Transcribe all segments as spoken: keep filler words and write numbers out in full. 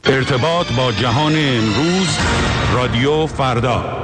ارتباط با جهان امروز، رادیو فردا.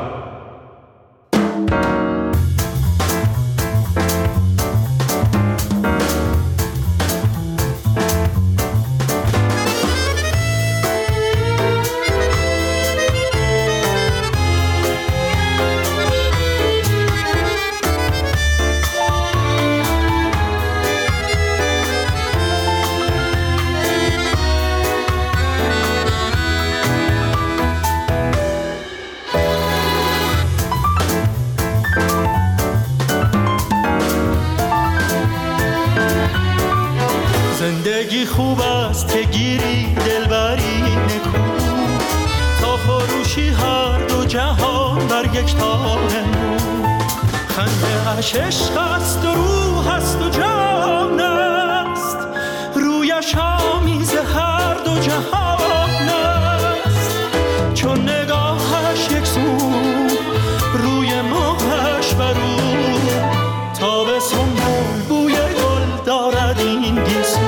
زندگی خوب است که گیری دلبری نکو، تا فروشی هر دو جهان بر یک تار نو. خنده اش عشق است و روح است و جان است، رویش آمیز هر دو جهان است. چون نگاهش یک سو، روی ماهش برو، تا به سنبول بوی گل دارد این گیسو.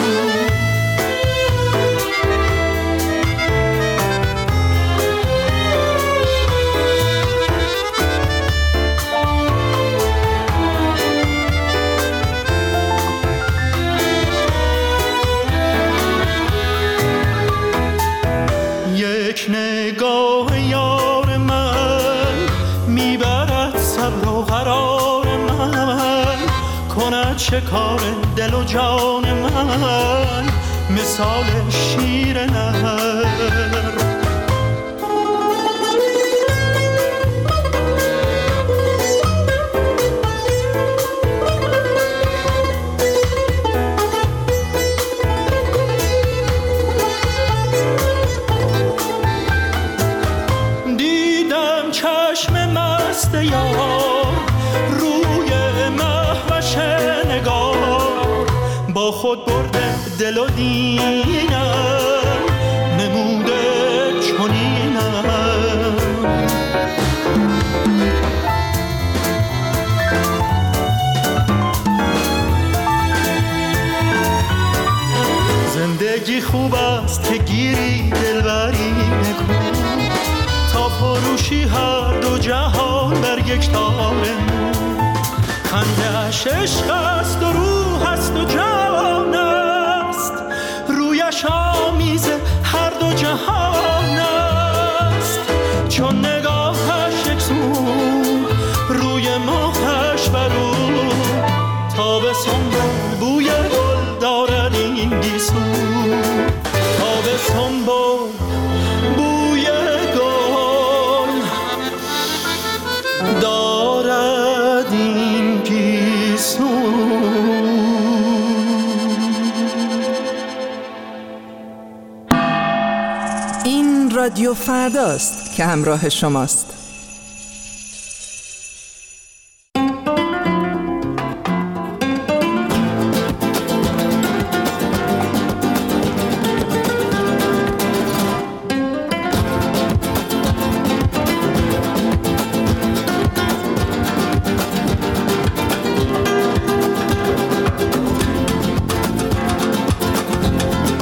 یک نگاه یار من میبرد صبر و قرار من، کند شکار دل و جان من مثال شیر نر. دیدم چشم مست یار روی مهوش نگار، با خود برده دل و دینم نموده چنینم. زندگی خوب است که گیری دلبری نکو، تا فروشی هر دو جهان بر یک تار نو. خنده اش عشق است و روح است و جان است، رویش آمیز هر دو جهان است. چون نگاهش یک سو، روی ماهش برو، تا به سنبول بوی گل دارد این گیسو. تا به سنبول بوی گل دارد این گیسو. این رادیو فرداست که همراه شماست.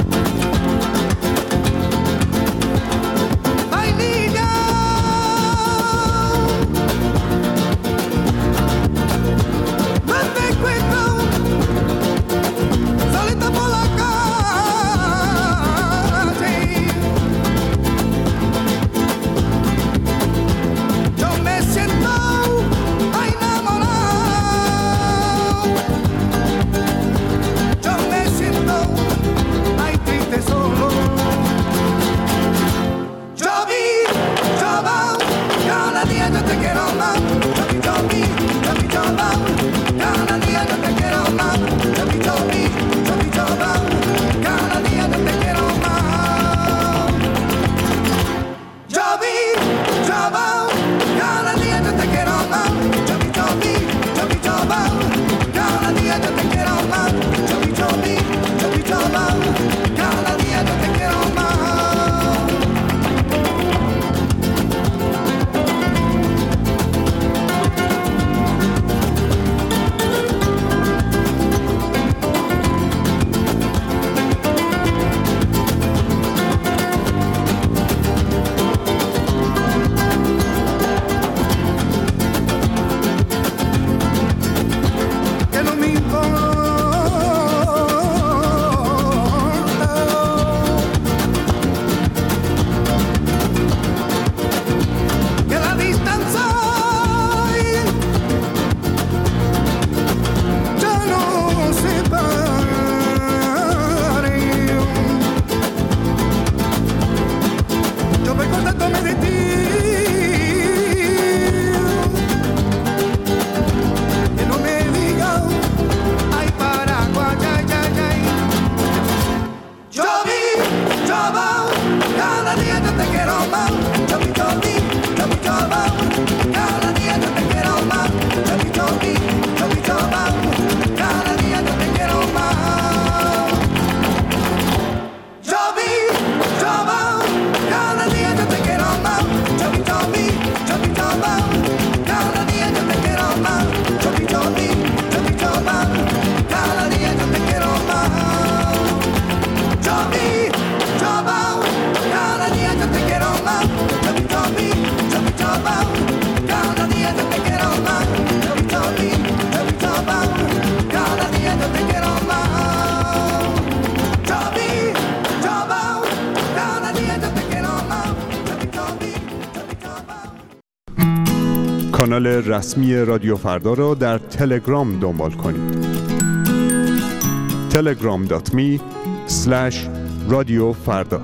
I need you. کانال رسمی رادیو فردا را در تلگرام دنبال کنید. تلگرام دات می اسلش رادیو فردا.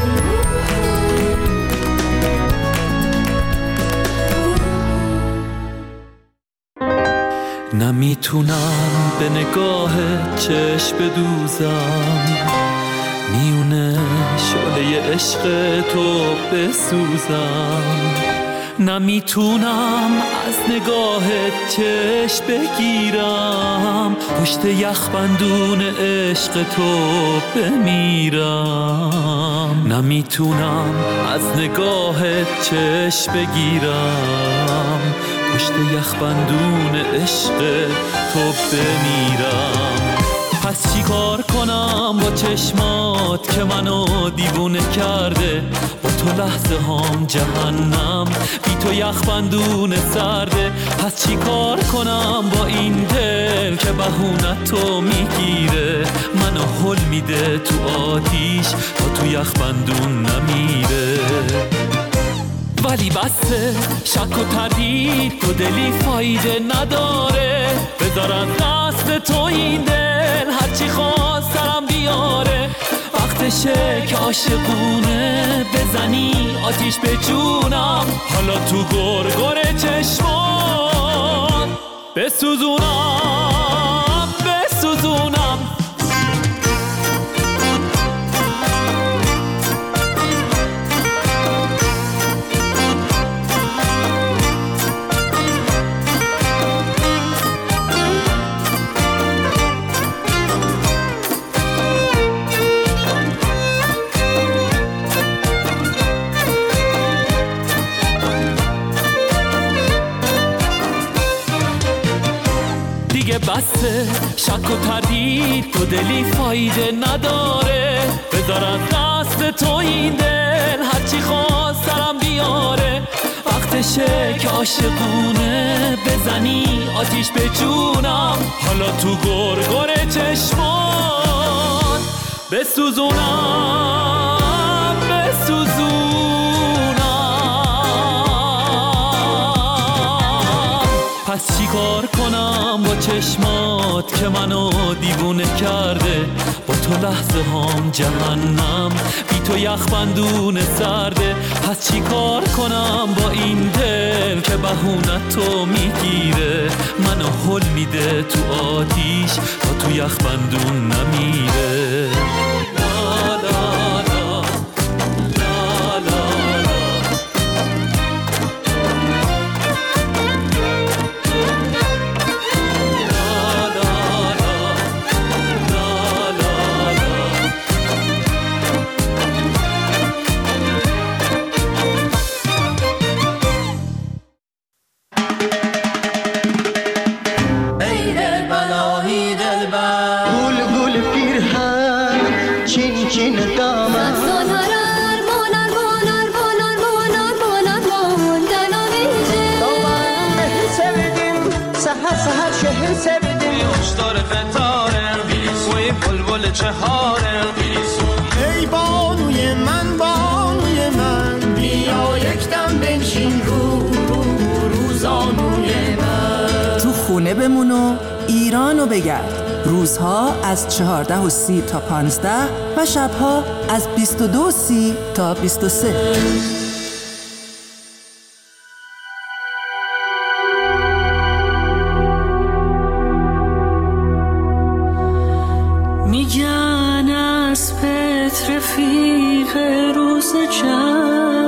نمیتونم به نگاه چشم بدوزم، میونه شعله عشق تو بسوزم. نمیتونم از نگاه چشم بگیرم، پشت یخبندون عشق تو بمیرم. نمیتونم از نگاه چشم بگیرم، پشت یخبندون عشق تو بمیرم. پس چی کار کنم با چشمات که منو دیوونه کرده؟ با تو لحظه هام جهنم، بی تو یخبندون سرده. پس چی کار کنم با این دل که بهونت تو میگیره؟ منو هل میده تو آتیش تا تو یخبندون نمیره. ولی بسه شک و تردید تو دلی فایده نداره، بذار از دست تو این دل هرچی خواست سرم بیاره. وقتشه که عاشقونه بزنی آتیش به جونم، حالا تو گرگر چشمان بسوزونم بسوزونم. بسه شک و تردید تو دلی فایده نداره، بذار از دست تو این دل هرچی خواست سرم بیاره. وقتشه که عاشقونه بزنی آتیش به جونم، حالا تو گرگر چشمان بسوزونم بسوزونم. پس چی کار کنم با چشمات که منو دیوونه کرده؟ با تو لحظه هام جهنم، بی تو یخبندون سرده. پس چی کار کنم با این دل که بهونت تو میگیره؟ منو هل میده تو آتیش تا تو یخبندون نمیره. لا لا لا لا لا چهارم. ای بانوی من بانوی من، بیا یک دم بنشین رو رو روزانوی من. تو خونه بمون و ایرانو بگرد. روزها از چهارده و سی تا پانزده و شبها از بیست و دو و سی تا بیست و سه. میگن از پت رفیق روز جنگی،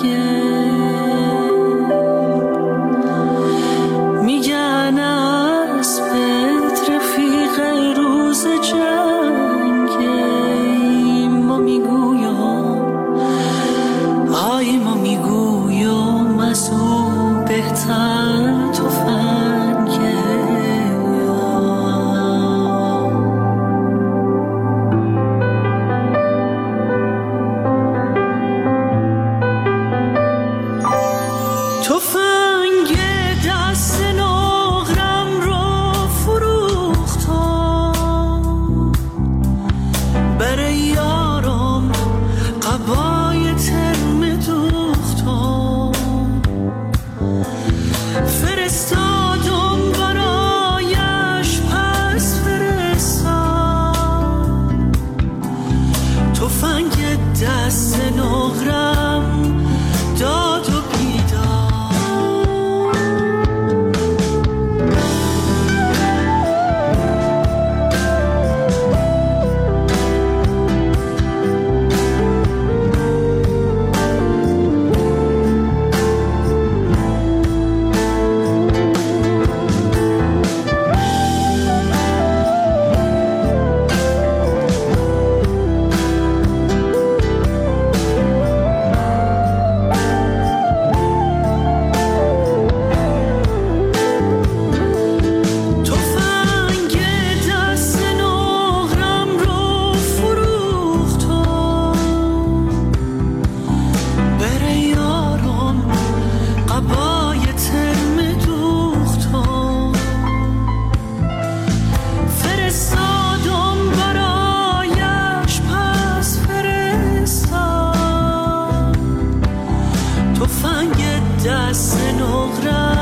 دست نقره